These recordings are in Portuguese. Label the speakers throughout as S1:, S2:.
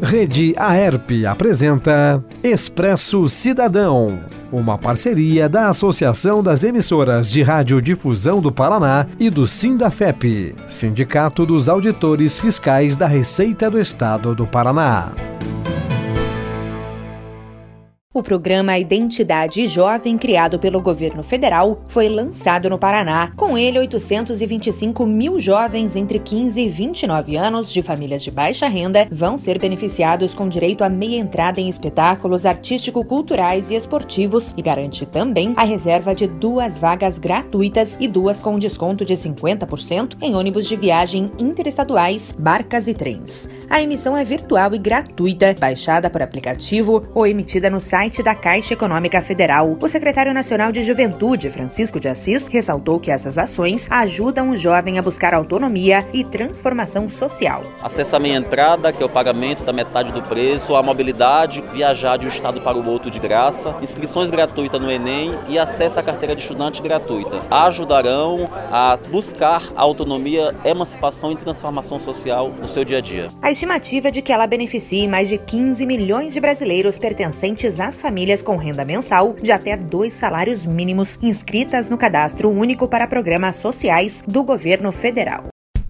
S1: Rede Aerp apresenta Expresso Cidadão, uma parceria da Associação das Emissoras de Radiodifusão do Paraná e do Sindafep, Sindicato dos Auditores Fiscais da Receita do Estado do Paraná.
S2: O programa Identidade Jovem, criado pelo governo federal, foi lançado no Paraná. Com ele, 825 mil jovens entre 15 e 29 anos de famílias de baixa renda vão ser beneficiados com direito à meia entrada em espetáculos artístico-culturais e esportivos e garante também a reserva de 2 vagas gratuitas e 2 com desconto de 50% em ônibus de viagem interestaduais, barcas e trens. A emissão é virtual e gratuita, baixada por aplicativo ou emitida no site da Caixa Econômica Federal. O secretário nacional de Juventude, Francisco de Assis, ressaltou que essas ações ajudam o jovem a buscar autonomia e transformação social.
S3: Acesso à meia entrada, que é o pagamento da metade do preço, a mobilidade, viajar de um estado para o outro de graça, inscrições gratuitas no Enem e acesso à carteira de estudante gratuita. Ajudarão a buscar a autonomia, emancipação e transformação social no seu dia a dia.
S2: A estimativa é de que ela beneficie mais de 15 milhões de brasileiros pertencentes às famílias com renda mensal de até 2 salários mínimos inscritas no Cadastro Único para Programas Sociais do Governo Federal.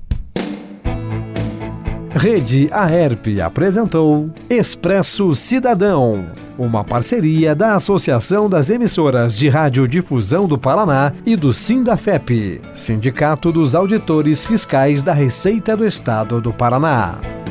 S1: Rede Aerp apresentou Expresso Cidadão, uma parceria da Associação das Emissoras de Radiodifusão do Paraná e do Sindafep, Sindicato dos Auditores Fiscais da Receita do Estado do Paraná.